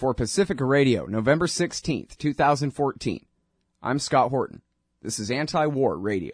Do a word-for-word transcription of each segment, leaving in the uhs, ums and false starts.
for Pacifica Radio, November sixteenth, twenty fourteen. I'm Scott Horton. This is Anti-War Radio.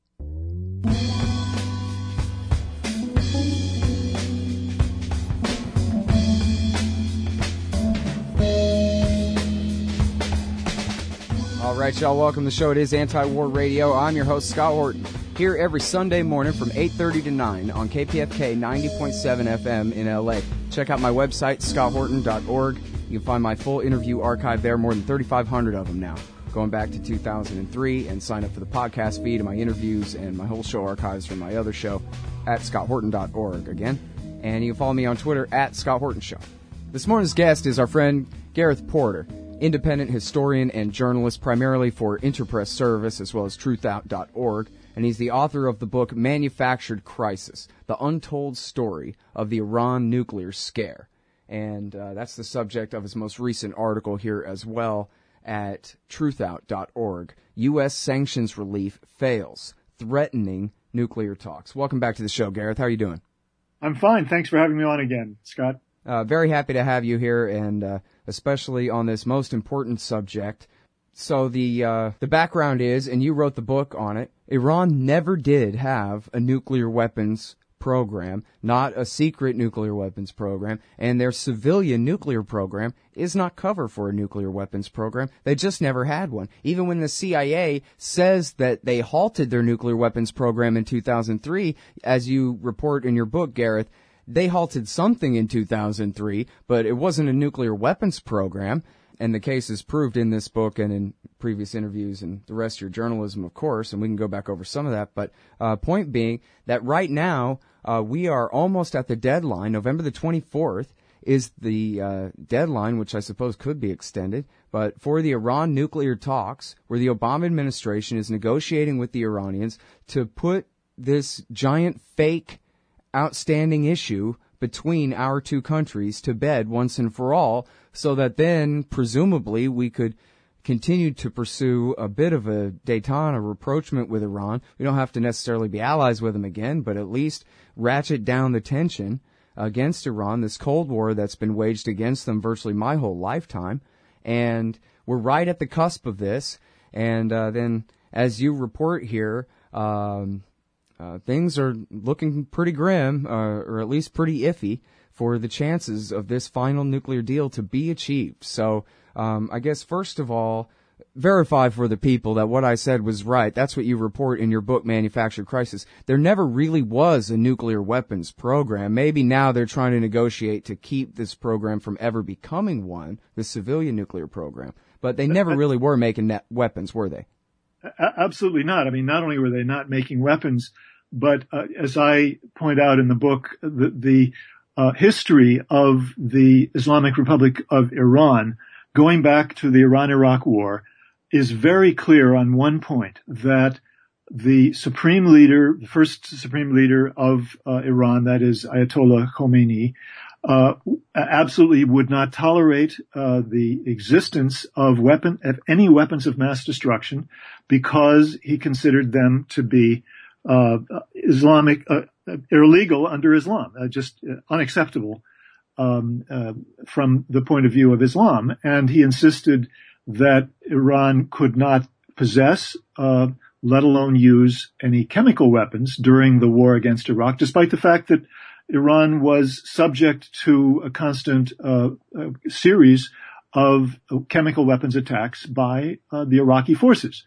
All right, y'all, welcome to the show. It is Anti-War Radio. I'm your host, Scott Horton, here every Sunday morning from eight thirty to nine on K P F K ninety point seven F M in L A. Check out my website, scott horton dot org. You can find my full interview archive there, more than thirty-five hundred of them now, going back to two thousand three, and sign up for the podcast feed and my interviews and my whole show archives from my other show at scott horton dot org again. And you can follow me on Twitter at Scott Horton Show. This morning's guest is our friend Gareth Porter, independent historian and journalist primarily for Interpress Service as well as truth out dot org, and he's the author of the book Manufactured Crisis, The Untold Story of the Iran Nuclear Scare. And uh, that's the subject of his most recent article here as well at truth out dot org. U S sanctions relief fails, threatening nuclear talks. Welcome back to the show, Gareth. How are you doing? I'm fine. Thanks for having me on again, Scott. Uh, very happy to have you here, and uh, especially on this most important subject. So the uh, the background is, and you wrote the book on it, Iran never did have a nuclear weapons program, not a secret nuclear weapons program, and their civilian nuclear program is not cover for a nuclear weapons program. They just never had one. Even when the C I A says that they halted their nuclear weapons program in two thousand three, as you report in your book, Gareth, they halted something in two thousand three, but it wasn't a nuclear weapons program. And the case is proved in this book and in previous interviews and the rest of your journalism, of course, and we can go back over some of that. But uh, point being that right now uh, we are almost at the deadline. November the twenty-fourth is the uh, deadline, which I suppose could be extended, but for the Iran nuclear talks, where the Obama administration is negotiating with the Iranians to put this giant fake outstanding issue between our two countries to bed once and for all, so that then, presumably, we could continue to pursue a bit of a détente, a rapprochement with Iran. We don't have to necessarily be allies with them again, but at least ratchet down the tension against Iran, this Cold War that's been waged against them virtually my whole lifetime. And we're right at the cusp of this. And uh, then, as you report here, um, Uh, things are looking pretty grim, uh, or at least pretty iffy, for the chances of this final nuclear deal to be achieved. So, um, I guess first of all, verify for the people that what I said was right. That's what you report in your book, Manufactured Crisis. There never really was a nuclear weapons program. Maybe now they're trying to negotiate to keep this program from ever becoming one, the civilian nuclear program. But they never really were making net weapons, were they? Absolutely not. I mean, not only were they not making weapons, but uh, as I point out in the book, the, the uh, history of the Islamic Republic of Iran, going back to the Iran-Iraq War, is very clear on one point, that the supreme leader, the first supreme leader of uh, Iran, that is Ayatollah Khomeini, uh, absolutely would not tolerate uh, the existence of weapon, of any weapons of mass destruction, because he considered them to be uh, Islamic, uh, illegal under Islam, uh, just uh, unacceptable um, uh, from the point of view of Islam. And he insisted that Iran could not possess, uh, let alone use any chemical weapons during the war against Iraq, despite the fact that Iran was subject to a constant uh, uh, series of uh, chemical weapons attacks by uh, the Iraqi forces.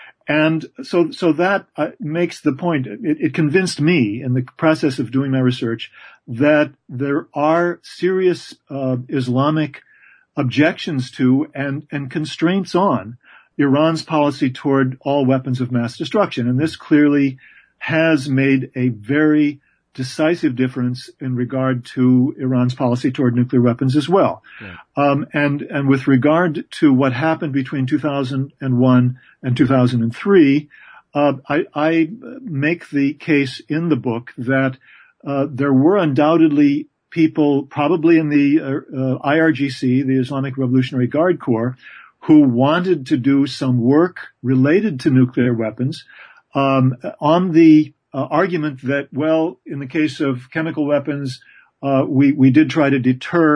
And so, so that uh, makes the point. It, it convinced me in the process of doing my research that there are serious uh, Islamic objections to and, and constraints on Iran's policy toward all weapons of mass destruction. And this clearly has made a very decisive difference in regard to Iran's policy toward nuclear weapons as well. Yeah. Um, and, and with regard to what happened between two thousand one and two thousand three, uh, I, I make the case in the book that, uh, there were undoubtedly people, probably in the, uh, uh, I R G C, the Islamic Revolutionary Guard Corps, who wanted to do some work related to nuclear weapons, um, on the Uh, argument that, well, in the case of chemical weapons, uh, we, we did try to deter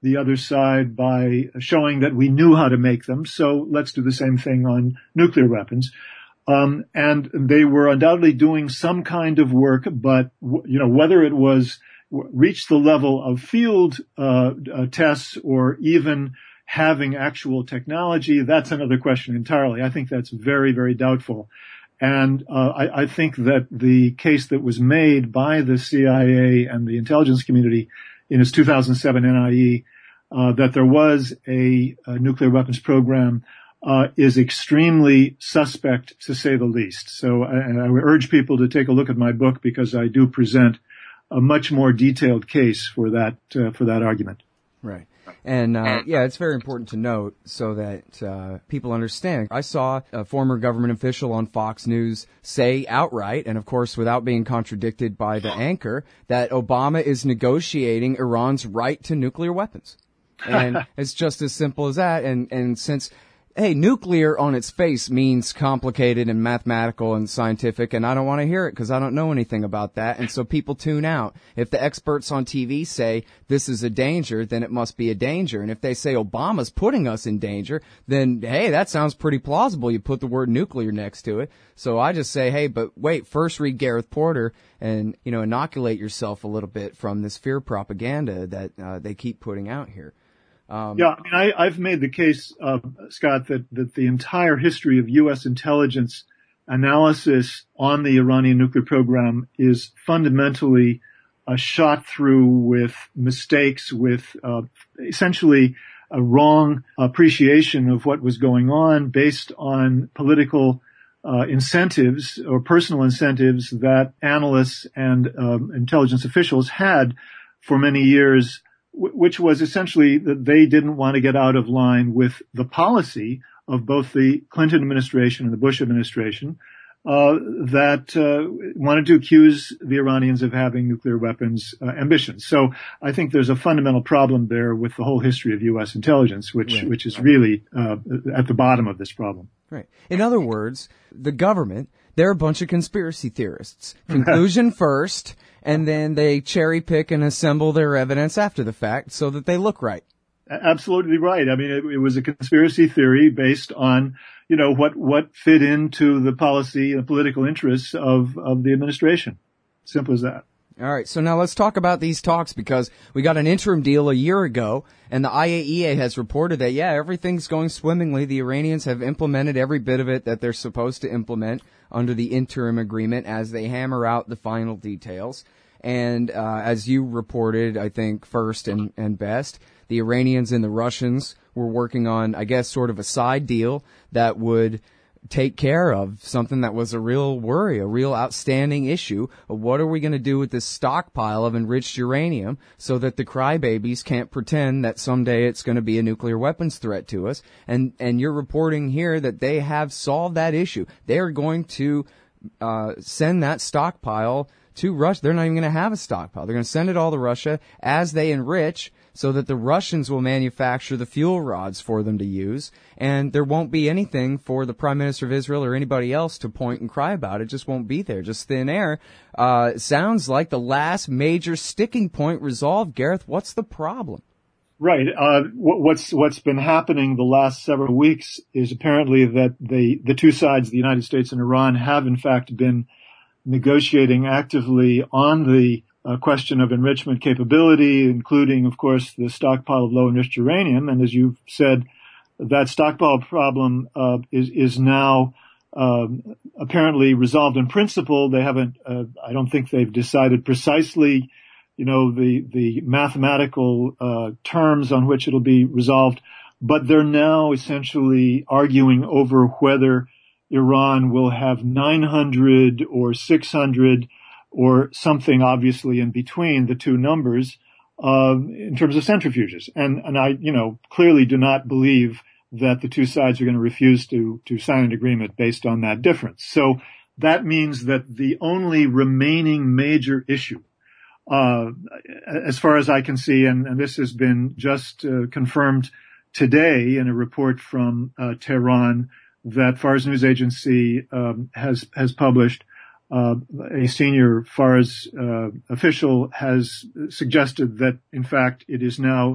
the other side by showing that we knew how to make them, so let's do the same thing on nuclear weapons. Um, and they were undoubtedly doing some kind of work, but, you know, whether it was reached the level of field uh, uh, tests or even having actual technology, that's another question entirely. I think that's very, very doubtful. And uh, I, I think that the case that was made by the C I A and the intelligence community in its two thousand seven N I E, uh, that there was a, a nuclear weapons program uh, is extremely suspect, to say the least. So I, I would urge people to take a look at my book, because I do present a much more detailed case for that uh, for that argument. Right. And, uh, yeah, it's very important to note so that uh, people understand. I saw a former government official on Fox News say outright, and of course without being contradicted by the anchor, that Obama is negotiating Iran's right to nuclear weapons. And it's just as simple as that. And, and since, hey, nuclear on its face means complicated and mathematical and scientific, and I don't want to hear it because I don't know anything about that. And so people tune out. If the experts on T V say this is a danger, then it must be a danger. And if they say Obama's putting us in danger, then, hey, that sounds pretty plausible. You put the word nuclear next to it. So I just say, hey, but wait, first read Gareth Porter and, you know, inoculate yourself a little bit from this fear propaganda that uh, they keep putting out here. Um, yeah, I mean, I, I've made the case, uh, Scott, that, that the entire history of U S intelligence analysis on the Iranian nuclear program is fundamentally uh, shot through with mistakes, with uh, essentially a wrong appreciation of what was going on based on political uh, incentives or personal incentives that analysts and um, intelligence officials had for many years, which was essentially that they didn't want to get out of line with the policy of both the Clinton administration and the Bush administration, uh, that uh, wanted to accuse the Iranians of having nuclear weapons uh, ambitions. So I think there's a fundamental problem there with the whole history of U S intelligence, which right. which is really uh, at the bottom of this problem. Right. In other words, the government, they're a bunch of conspiracy theorists. Conclusion first, and then they cherry pick and assemble their evidence after the fact so that they look right. Absolutely right. I mean, it, it was a conspiracy theory based on, you know, what, what fit into the policy and political interests of, of the administration. Simple as that. All right. So now let's talk about these talks, because we got an interim deal a year ago, and the I A E A has reported that, yeah, everything's going swimmingly. The Iranians have implemented every bit of it that they're supposed to implement under the interim agreement as they hammer out the final details. And uh, as you reported, I think, first and, and best, the Iranians and the Russians were working on, I guess, sort of a side deal that would take care of something that was a real worry, a real outstanding issue of what are we going to do with this stockpile of enriched uranium so that the crybabies can't pretend that someday it's going to be a nuclear weapons threat to us. And, and you're reporting here that they have solved that issue. They are going to uh, send that stockpile to Russia. They're not even going to have a stockpile. They're going to send it all to Russia as they enrich, so that the Russians will manufacture the fuel rods for them to use, and there won't be anything for the Prime Minister of Israel or anybody else to point and cry about. It just won't be there, just thin air. Uh, sounds like the last major sticking point resolved. Gareth, what's the problem? Right. Uh, what's what's been happening the last several weeks is apparently that the the two sides, the United States and Iran, have in fact been negotiating actively on the Uh, question of enrichment capability, including, of course, the stockpile of low-enriched uranium. And as you've said, that stockpile problem uh, is is now um, apparently resolved in principle. They haven't. Uh, I don't think they've decided precisely, you know, the the mathematical uh, terms on which it'll be resolved. But they're now essentially arguing over whether Iran will have nine hundred or six hundred. Or something obviously in between the two numbers, uh, in terms of centrifuges. And, and I, you know, clearly do not believe that the two sides are going to refuse to, to sign an agreement based on that difference. So that means that the only remaining major issue, uh, as far as I can see, and, and this has been just uh, confirmed today in a report from uh, Tehran that Fars News Agency um, has, has published, Uh, a senior Fars uh, official has suggested that, in fact, it is now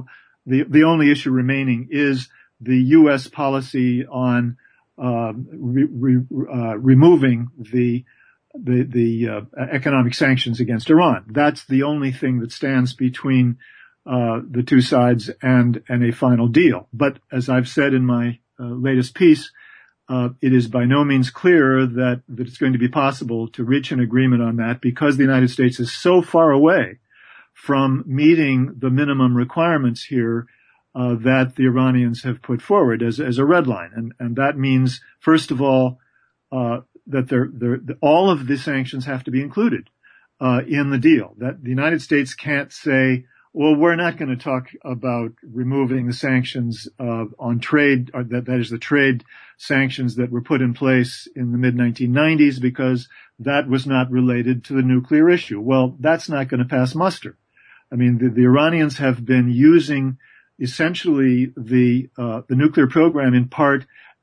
the, the only issue remaining is the U S policy on, uh, re, re, uh, removing the, the, the, uh, economic sanctions against Iran. That's the only thing that stands between, uh, the two sides and, and a final deal. But as I've said in my, uh, latest piece, Uh, it is by no means clear that, that it's going to be possible to reach an agreement on that because the United States is so far away from meeting the minimum requirements here uh, that the Iranians have put forward as, as a red line. And, and that means, first of all, uh, that they're, they're, all of the sanctions have to be included uh, in the deal. That the United States can't say, well, we're not going to talk about removing the sanctions uh, on trade, or that, that is the trade sanctions that were put in place in the mid nineteen nineties because that was not related to the nuclear issue. Well, that's not going to pass muster. I mean, the, the Iranians have been using essentially the uh, the nuclear program in part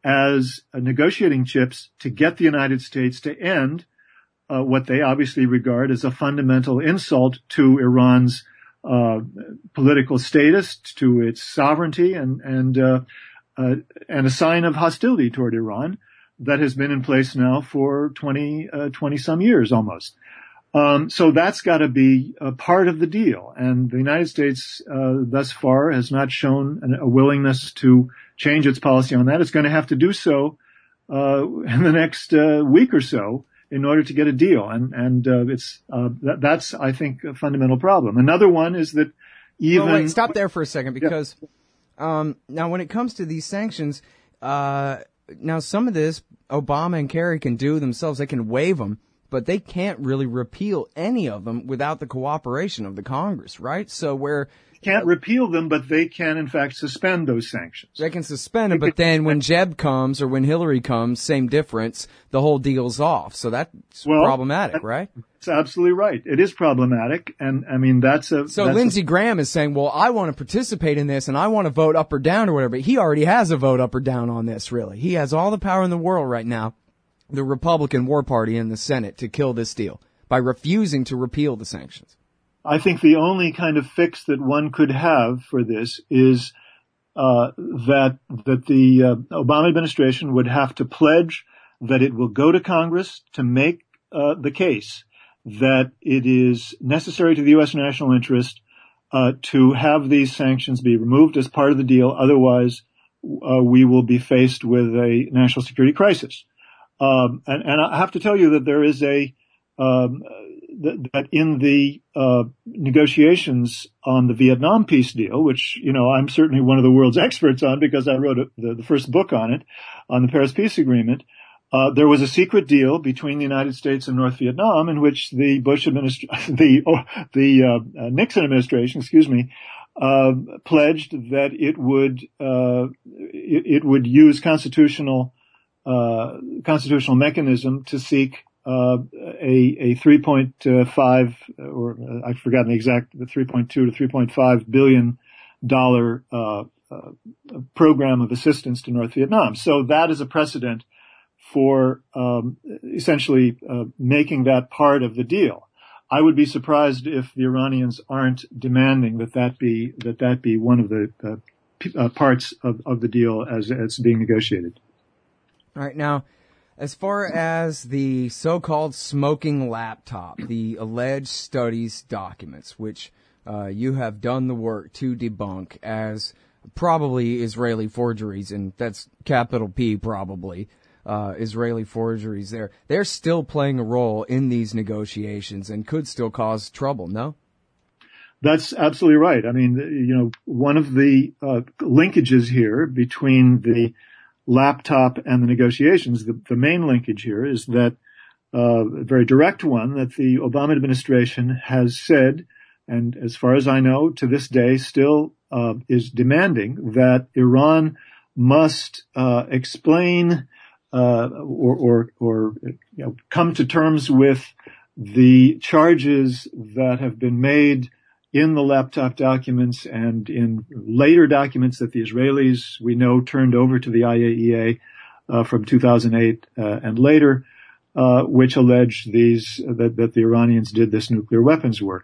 as uh, negotiating chips to get the United States to end uh, what they obviously regard as a fundamental insult to Iran's Uh, political status, to its sovereignty, and and uh, uh, and a sign of hostility toward Iran that has been in place now for twenty, uh, twenty some years almost. Um, so that's got to be a part of the deal, and the United States uh, thus far has not shown an, a willingness to change its policy on that. It's going to have to do so uh, in the next uh, week or so in order to get a deal. And, and, uh, it's, uh, that, that's, I think, a fundamental problem. Another one is that even... Well, wait, stop there for a second because, yeah. um, now when it comes to these sanctions, uh, now some of this Obama and Kerry can do themselves. They can waive them, but they can't really repeal any of them without the cooperation of the Congress, right? So where... Can't repeal them, but they can, in fact, suspend those sanctions. They can suspend them, but then when Jeb comes or when Hillary comes, same difference, the whole deal's off. So that's well, problematic, right? That's absolutely right. It is problematic, and I mean, that's a... So that's Lindsey a, Graham is saying, well, I want to participate in this, and I want to vote up or down or whatever. He already has a vote up or down on this, really. He has all the power in the world right now, the Republican War Party in the Senate, to kill this deal by refusing to repeal the sanctions. I think the only kind of fix that one could have for this is uh, that that the uh, Obama administration would have to pledge that it will go to Congress to make uh, the case that it is necessary to the U S national interest uh, to have these sanctions be removed as part of the deal. Otherwise, uh, we will be faced with a national security crisis. Um, and, and I have to tell you that there is a um, that in the uh negotiations on the Vietnam peace deal, which, you know, I'm certainly one of the world's experts on because I wrote a, the, the first book on it, on the Paris Peace Agreement, uh there was a secret deal between the United States and North Vietnam in which the Bush administration, the oh, the uh, Nixon administration, excuse me, uh pledged that it would uh it, it would use constitutional uh constitutional mechanism to seek Uh, a, a three point five, or uh, I've forgotten the exact, the three point two to three point five billion dollar, uh, uh, program of assistance to North Vietnam. So that is a precedent for, um, essentially, uh, making that part of the deal. I would be surprised if the Iranians aren't demanding that that be, that that be one of the, uh, uh parts of, of the deal as it's being negotiated. All right. Now, as far as the so-called smoking laptop, the alleged studies documents, which uh, you have done the work to debunk as probably Israeli forgeries, and that's capital P probably, uh, Israeli forgeries there, they're still playing a role in these negotiations and could still cause trouble, no? That's absolutely right. I mean, you know, one of the uh, linkages here between the laptop and the negotiations, the, the main linkage here is that uh, a very direct one that the Obama administration has said, and as far as I know, to this day still uh, is demanding that Iran must uh, explain uh, or, or, or you know, come to terms with the charges that have been made in the laptop documents and in later documents that the Israelis, we know, turned over to the I A E A uh, from two thousand eight uh, and later, uh, which allege these, that, that the Iranians did this nuclear weapons work.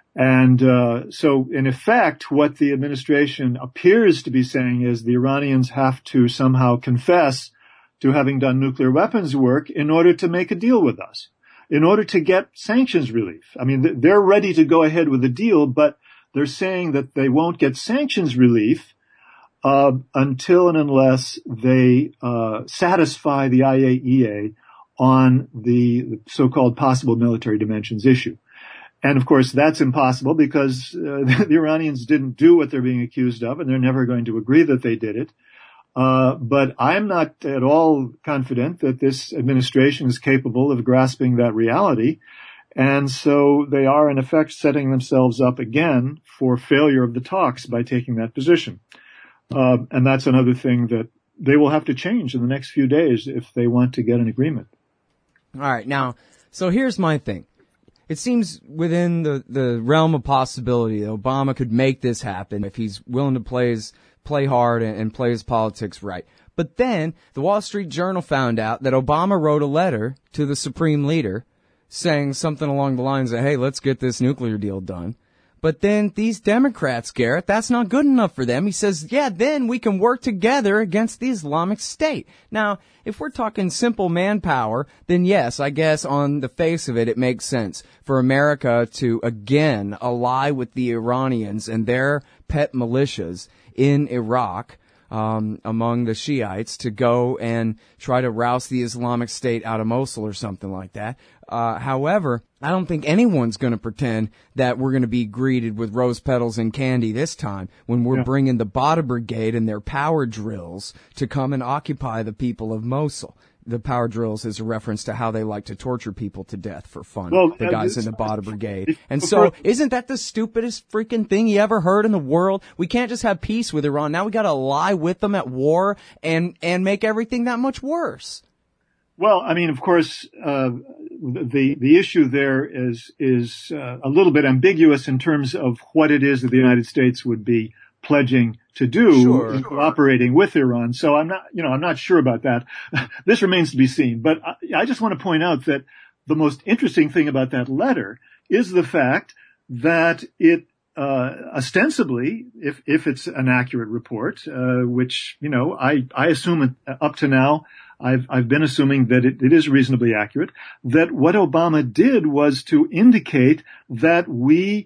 And uh, so, in effect, what the administration appears to be saying is the Iranians have to somehow confess to having done nuclear weapons work in order to make a deal with us, in order to get sanctions relief. I mean, they're ready to go ahead with the deal, but they're saying that they won't get sanctions relief uh, until and unless they uh, satisfy the I A E A on the so-called possible military dimensions issue. And of course, that's impossible because uh, the Iranians didn't do what they're being accused of, and they're never going to agree that they did it. Uh, but I'm not at all confident that this administration is capable of grasping that reality. And so they are, in effect, setting themselves up again for failure of the talks by taking that position. Uh, and that's another thing that they will have to change in the next few days if they want to get an agreement. All right. Now, so here's my thing. It seems within the, the realm of possibility that Obama could make this happen if he's willing to play his, play hard and, and play his politics right. But then the Wall Street Journal found out that Obama wrote a letter to the Supreme Leader saying something along the lines of, hey, let's get this nuclear deal done. But then these Democrats, Garrett, that's not good enough for them. He says, yeah, then we can work together against the Islamic State. Now, if we're talking simple manpower, then yes, I guess on the face of it, it makes sense for America to again ally with the Iranians and their pet militias in Iraq, um, among the Shiites to go and try to rouse the Islamic State out of Mosul or something like that. Uh, however, I don't think anyone's going to pretend that we're going to be greeted with rose petals and candy this time when we're yeah. bringing the Bada Brigade and their power drills to come and occupy the people of Mosul. The power drills is a reference to how they like to torture people to death for fun, well, the guys in the Bada Brigade. And so isn't that the stupidest freaking thing you ever heard in the world? We can't just have peace with Iran. Now we got to lie with them at war and, and make everything that much worse. Well, I mean, of course, uh, the the issue there is is uh, a little bit ambiguous in terms of what it is that the United States would be pledging to do sure, in sure. cooperating with Iran. So I'm not, you know, I'm not sure about that. This remains to be seen. But I, I just want to point out that the most interesting thing about that letter is the fact that it uh, ostensibly, if if it's an accurate report, uh, which you know, I I assume it, up to now. I've, I've been assuming that it, it is reasonably accurate, that what Obama did was to indicate that we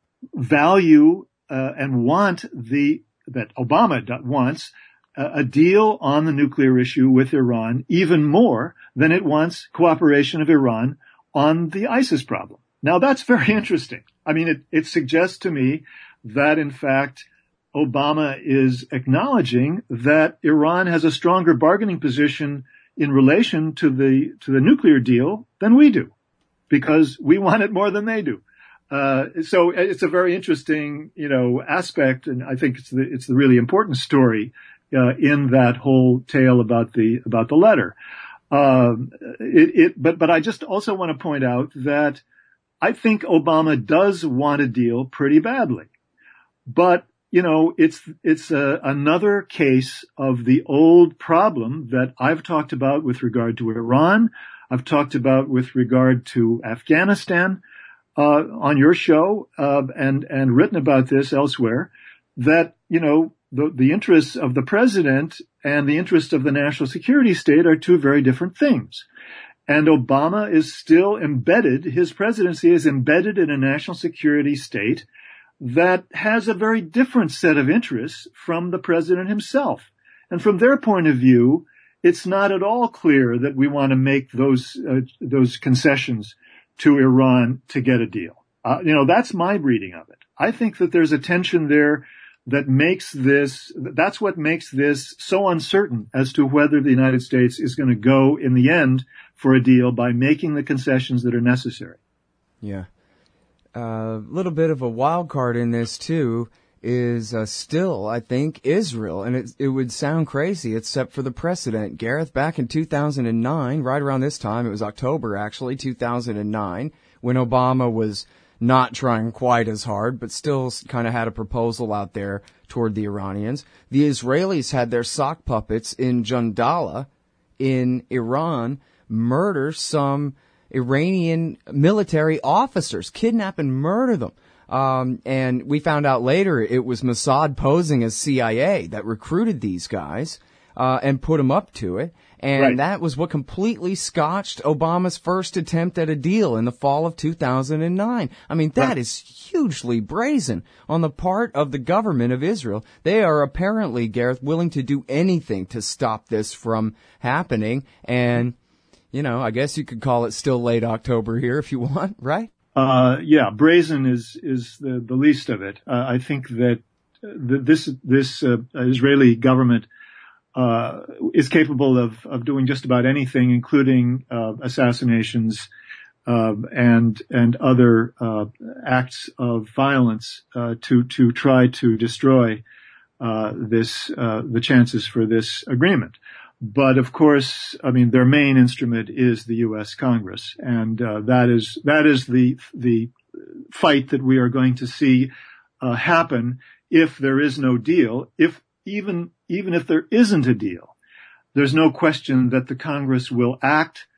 value uh, and want the, that Obama wants a, a deal on the nuclear issue with Iran even more than it wants cooperation of Iran on the ISIS problem. Now that's very interesting. I mean, it, it suggests to me that in fact, Obama is acknowledging that Iran has a stronger bargaining position in relation to the to the nuclear deal than we do, because we want it more than they do. Uh, so it's a very interesting, you know, aspect, and I think it's the it's the really important story uh, in that whole tale about the about the letter. Um, it, it, but but I just also want to point out that I think Obama does want a deal pretty badly, but you know, it's, it's a, another case of the old problem that I've talked about with regard to Iran. I've talked about with regard to Afghanistan, uh, on your show, uh, and, and written about this elsewhere, that, you know, the, the interests of the president and the interests of the national security state are two very different things. And Obama is still embedded, his presidency is embedded in a national security state that has a very different set of interests from the president himself. And from their point of view, it's not at all clear that we want to make those uh, those concessions to Iran to get a deal. Uh, you know, that's my reading of it. I think that there's a tension there that makes this, that's what makes this so uncertain as to whether the United States is going to go in the end for a deal by making the concessions that are necessary. Yeah. A uh, little bit of a wild card in this, too, is uh, still, I think, Israel. And it, it would sound crazy, except for the precedent. Gareth, back in two thousand nine, right around this time, it was October, actually, two thousand nine, when Obama was not trying quite as hard, but still kind of had a proposal out there toward the Iranians. The Israelis had their sock puppets in Jandala in Iran murder some Iranian military officers, kidnap and murder them. Um, and we found out later it was Mossad posing as C I A that recruited these guys, uh, and put them up to it. And right. that was what completely scotched Obama's first attempt at a deal in the fall of two thousand nine. I mean, that right. is hugely brazen on the part of the government of Israel. They are apparently, Gareth, willing to do anything to stop this from happening. And, you know, I guess you could call it still late October here if you want, right? Uh, yeah, brazen is, is the, the least of it. Uh, I think that the, this, this, uh, Israeli government, uh, is capable of, of doing just about anything, including, uh, assassinations, uh, and, and other, uh, acts of violence, uh, to, to try to destroy, uh, this, uh, the chances for this agreement. But of course, I mean, their main instrument is the U S Congress, and uh, that is that is the the fight that we are going to see uh, happen if there is no deal. If even even if there isn't a deal, there's no question that the Congress will act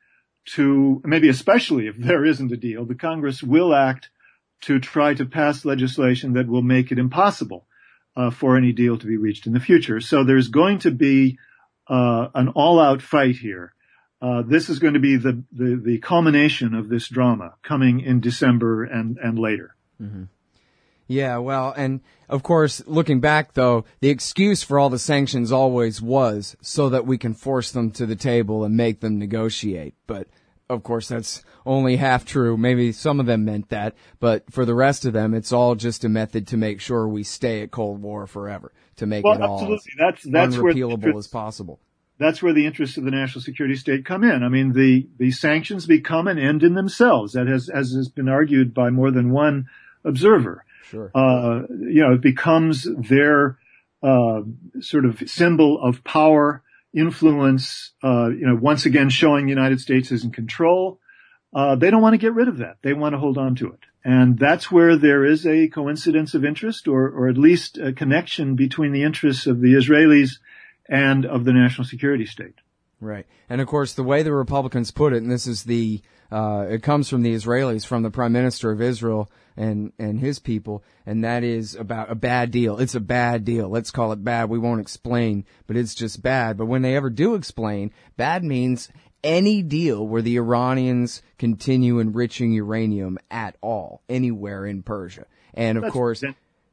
to, maybe especially if there isn't a deal, the Congress will act to try to pass legislation that will make it impossible uh, for any deal to be reached in the future. So there's going to be Uh, an all-out fight here. Uh, this is going to be the, the, the culmination of this drama coming in December and, and later. Mm-hmm. Yeah, well, and of course, looking back though, the excuse for all the sanctions always was so that we can force them to the table and make them negotiate. But of course, that's only half true. Maybe some of them meant that, but for the rest of them, it's all just a method to make sure we stay at Cold War forever, to make well, it all absolutely. That's, that's unrepealable where as possible. That's where the interests of the national security state come in. I mean, the, the sanctions become an end in themselves. That has, as has been argued by more than one observer. Sure. Uh, you know, it becomes their, uh, sort of symbol of power, influence, uh, you know, once again showing the United States is in control. Uh, they don't want to get rid of that. They want to hold on to it. And that's where there is a coincidence of interest, or, or at least a connection between the interests of the Israelis and of the national security state. Right. And of course, the way the Republicans put it, and this is the, uh, it comes from the Israelis, from the Prime Minister of Israel and, and his people, and that is about a bad deal. It's a bad deal. Let's call it bad. We won't explain, but it's just bad. But when they ever do explain, bad means any deal where the Iranians continue enriching uranium at all, anywhere in Persia. And of That's, course,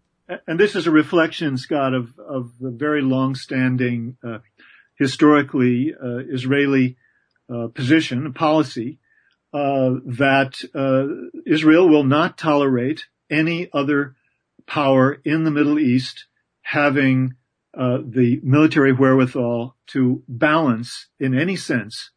and this is a reflection, Scott, of, of the very long-standing, uh, historically, uh, Israeli, uh, position, policy, uh, that, uh, Israel will not tolerate any other power in the Middle East having, uh, the military wherewithal to balance, in any sense,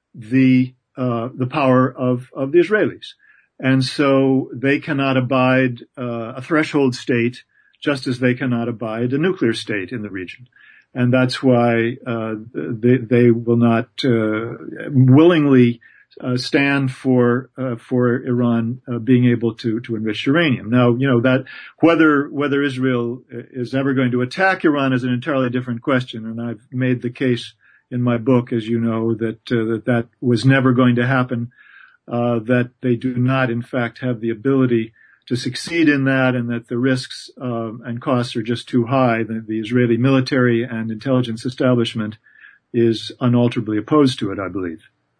the, uh, the power of, of the Israelis. And so they cannot abide, uh, a threshold state, just as they cannot abide a nuclear state in the region. And that's why, uh, they, they will not, uh, willingly, uh, stand for, uh, for Iran, uh, being able to, to enrich uranium. Now, you know, that, whether, whether Israel is ever going to attack Iran is an entirely different question. And I've made the case in my book, as you know, that, uh, that that was never going to happen, uh, that they do not, in fact, have the ability to succeed in that, and that the risks uh, and costs are just too high. The, the Israeli military and intelligence establishment is unalterably opposed to it, I believe.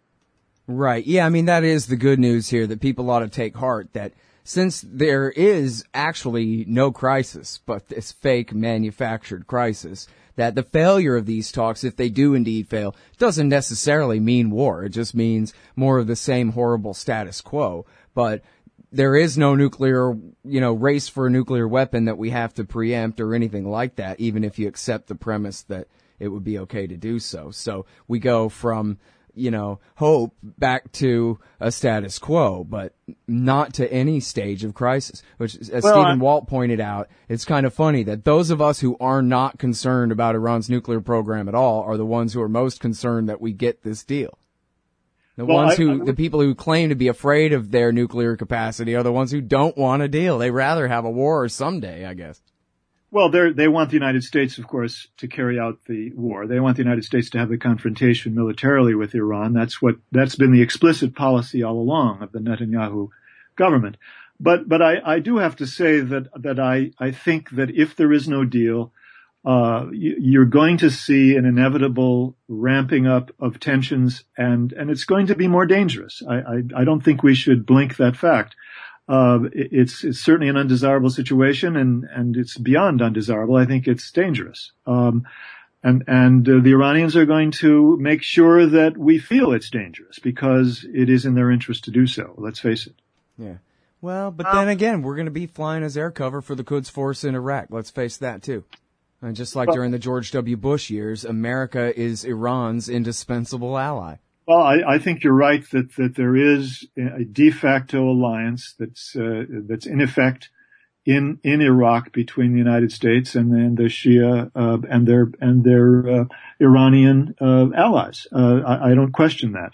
Right. Yeah, I mean, that is the good news here, that people ought to take heart, that since there is actually no crisis, but this fake manufactured crisis, that the failure of these talks, if they do indeed fail, doesn't necessarily mean war. It just means more of the same horrible status quo. But there is no nuclear, you know, race for a nuclear weapon that we have to preempt or anything like that, even if you accept the premise that it would be okay to do so. So we go from, you know, hope back to a status quo, but not to any stage of crisis, which, as well, Stephen I'm- Walt pointed out, it's kind of funny that those of us who are not concerned about Iran's nuclear program at all are the ones who are most concerned that we get this deal. The Well, ones I- who, I- the people who claim to be afraid of their nuclear capacity are the ones who don't want a deal. They rather have a war someday, I guess. Well, they they want the United States, of course, to carry out the war. They want the United States to have the confrontation militarily with Iran. That's what, that's been the explicit policy all along of the Netanyahu government. But but I, I do have to say that that I, I think that if there is no deal, uh, you, you're going to see an inevitable ramping up of tensions, and, and it's going to be more dangerous. I, I, I don't think we should blink that fact. Uh, it, it's it's certainly an undesirable situation, and, and it's beyond undesirable. I think it's dangerous. Um, and and uh, the Iranians are going to make sure that we feel it's dangerous because it is in their interest to do so. Let's face it. Yeah. Well, but then again, we're going to be flying as air cover for the Quds Force in Iraq. Let's face that, too. And just like during the George W. Bush years, America is Iran's indispensable ally. Well, I, I think you're right that, that there is a de facto alliance that's uh, that's in effect in in Iraq between the United States and, and the Shia uh, and their and their uh, Iranian uh, allies. Uh, I, I don't question that,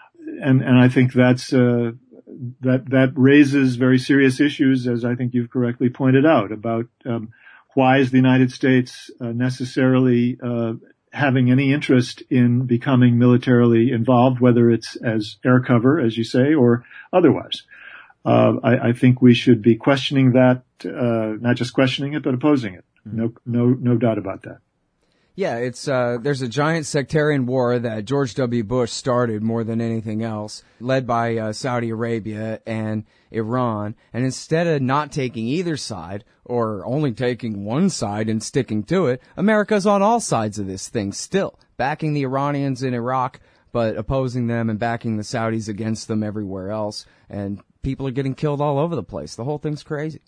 and and I think that's. Uh, That that raises very serious issues, as I think you've correctly pointed out, about um, why is the United States uh, necessarily uh, having any interest in becoming militarily involved, whether it's as air cover, as you say, or otherwise. Uh, I, I think we should be questioning that, uh, not just questioning it, but opposing it. No, no, no doubt about that. Yeah, it's uh there's a giant sectarian war that George W. Bush started more than anything else, led by uh, Saudi Arabia and Iran. And instead of not taking either side, or only taking one side and sticking to it, America's on all sides of this thing still, backing the Iranians in Iraq, but opposing them and backing the Saudis against them everywhere else. And people are getting killed all over the place. The whole thing's crazy.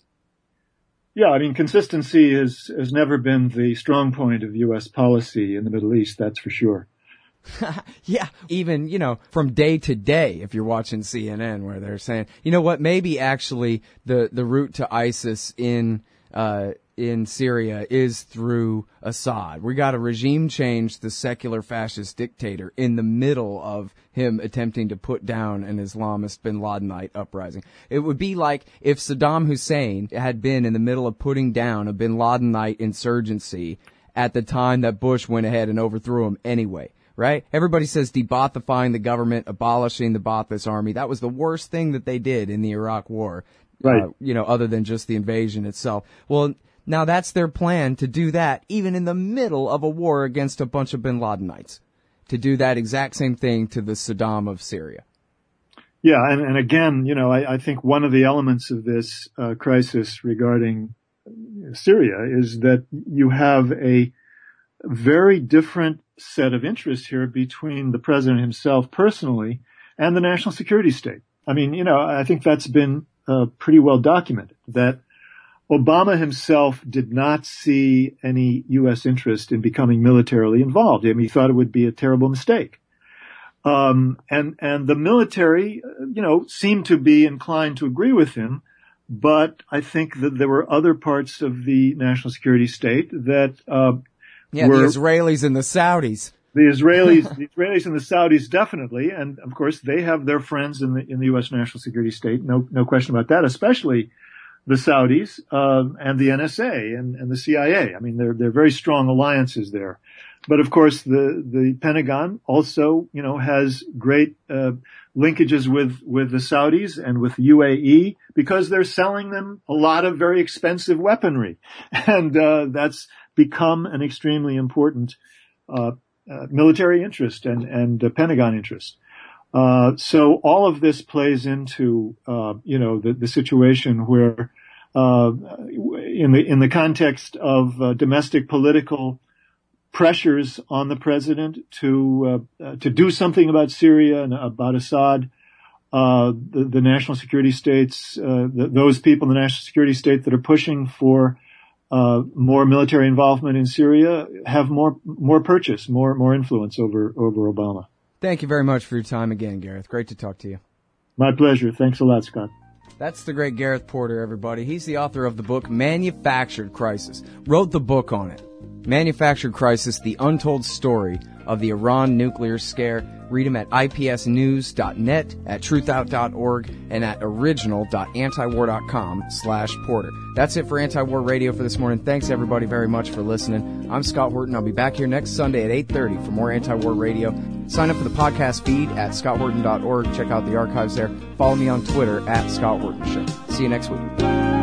Yeah, I mean, consistency has, has never been the strong point of U S policy in the Middle East, that's for sure. Yeah, even, you know, from day to day, if you're watching C N N, where they're saying, you know what, maybe actually the, the route to ISIS in, uh, in Syria is through Assad. We got a regime change, the secular fascist dictator, in the middle of him attempting to put down an Islamist bin Ladenite uprising. It would be like if Saddam Hussein had been in the middle of putting down a bin Ladenite insurgency at the time that Bush went ahead and overthrew him anyway. Right? Everybody says debaathifying the government, abolishing the Ba'athist army. That was the worst thing that they did in the Iraq war. Right. Uh, you know, other than just the invasion itself. Well, now that's their plan, to do that even in the middle of a war against a bunch of bin Ladenites. To do that exact same thing to the Saddam of Syria. Yeah, and, and again, you know, I, I think one of the elements of this uh, crisis regarding Syria is that you have a very different set of interests here between the president himself personally and the national security state. I mean, you know, I think that's been uh, pretty well documented, that Obama himself did not see any U S interest in becoming militarily involved. I mean, he thought it would be a terrible mistake. Um, and, and the military, you know, seemed to be inclined to agree with him. But I think that there were other parts of the national security state that, uh, yeah, were, the Israelis and the Saudis. The Israelis, the Israelis and the Saudis definitely. And of course, they have their friends in the, in the U S national security state. No, no question about that, especially the Saudis, uh, and the N S A and, and the C I A. I mean, they're, they're very strong alliances there. But of course, the, the Pentagon also, you know, has great, uh, linkages with, with the Saudis and with U A E because they're selling them a lot of very expensive weaponry. And, uh, that's become an extremely important, uh, uh military interest and, and uh, Pentagon interest. Uh, so all of this plays into, uh, you know, the, the situation where, uh, in the, in the context of uh, domestic political pressures on the president to, uh, uh, to do something about Syria and about Assad, uh, the, the national security states, uh, the, those people in the national security state that are pushing for, uh, more military involvement in Syria have more, more purchase, more, more influence over, over Obama. Thank you very much for your time again, Gareth. Great to talk to you. My pleasure. Thanks a lot, Scott. That's the great Gareth Porter, everybody. He's the author of the book Manufactured Crisis. Wrote the book on it. Manufactured Crisis, The Untold Story of the Iran Nuclear Scare. Read them at I P S news dot net, at truthout dot org, and at original dot antiwar dot com slash porter. That's it for Anti-War Radio for this morning. Thanks, everybody, very much for listening. I'm Scott Horton. I'll be back here next Sunday at eight thirty for more Anti-War Radio. Sign up for the podcast feed at scott horton dot org. Check out the archives there. Follow me on Twitter at Scott Horton Show. See you next week.